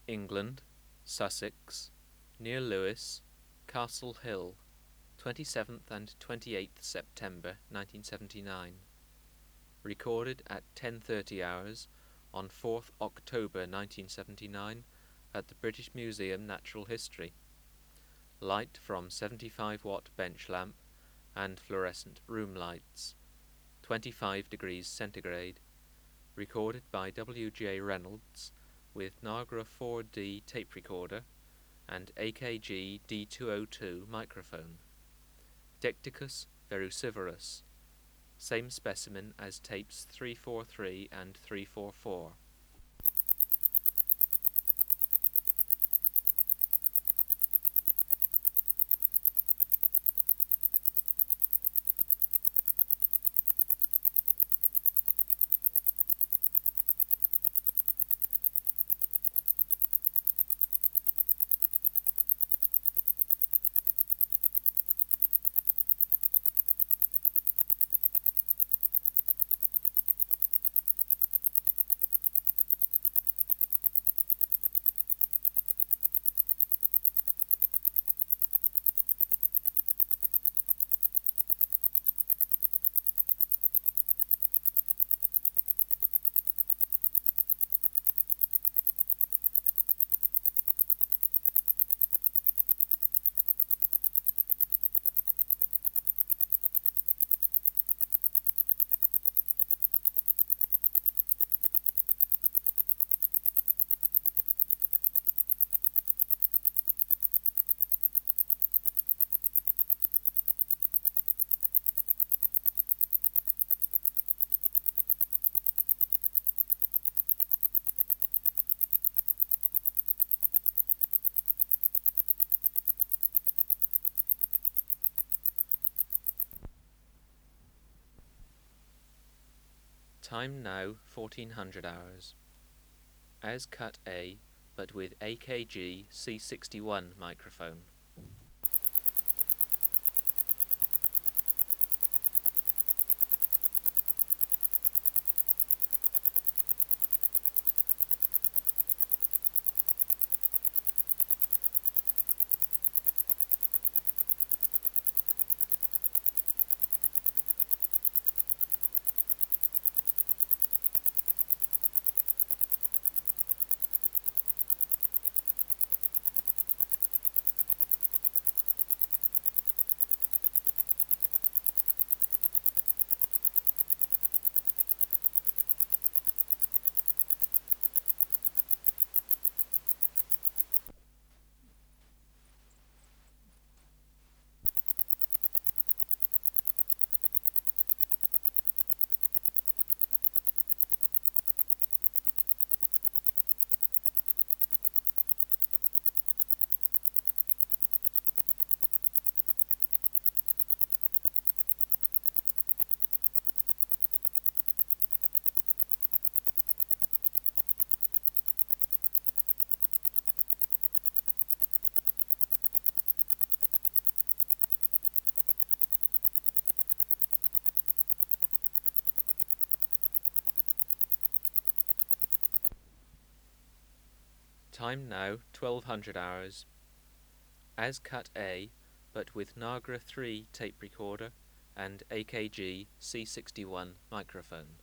England, Sussex, near Lewes, Castle Hill, 27th and 28th September 1979. Recorded at 10:30 hours on 4th October 1979 at the British Museum Natural History. Light from 75-watt bench lamp and fluorescent room lights, 25 degrees centigrade. Recorded by W.J. Reynolds with Nagra 4D tape recorder and AKG D202 microphone. Decticus verucivorus, same specimen as tapes 343 and 344. Time now 1400 hours. As cut A, but with AKG C61 microphone. Time now 1200 hours. As cut A, but with Nagra 3 tape recorder and AKG C61 microphone.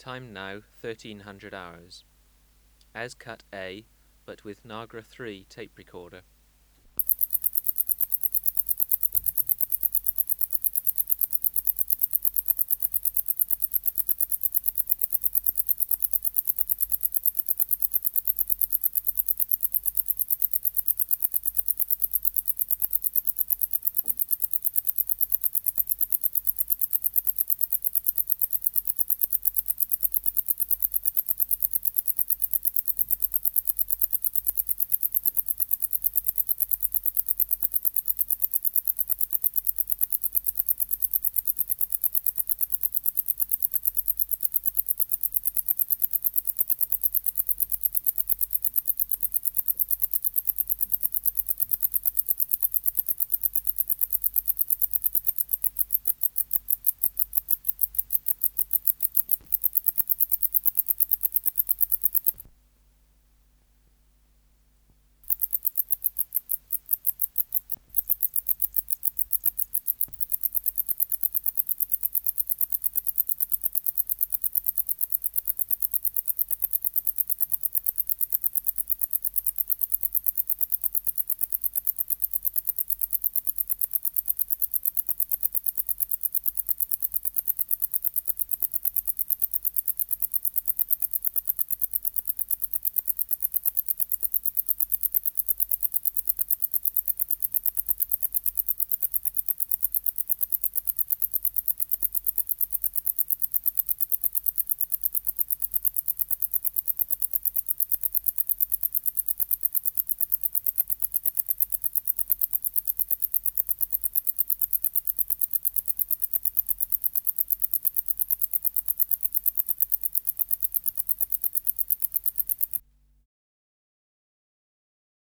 Time now 1300 hours. As cut A, but with Nagra 3 tape recorder